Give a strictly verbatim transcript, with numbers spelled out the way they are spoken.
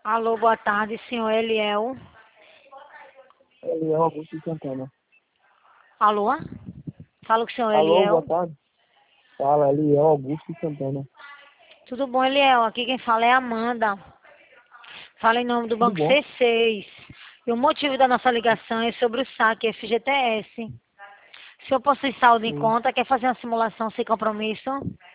Alô, boa tarde, senhor Eliel. Eliel Augusto de Santana. Alô? Fala com o senhor Alô, Eliel. boa tarde. Fala, Eliel Augusto de Santana. Tudo bom, Eliel? Aqui quem fala é a Amanda. Fala em nome do Tudo Banco bom? C seis. E o motivo da nossa ligação é sobre o saque F G T S. O senhor possui saldo em Sim. conta, quer fazer uma simulação sem compromisso?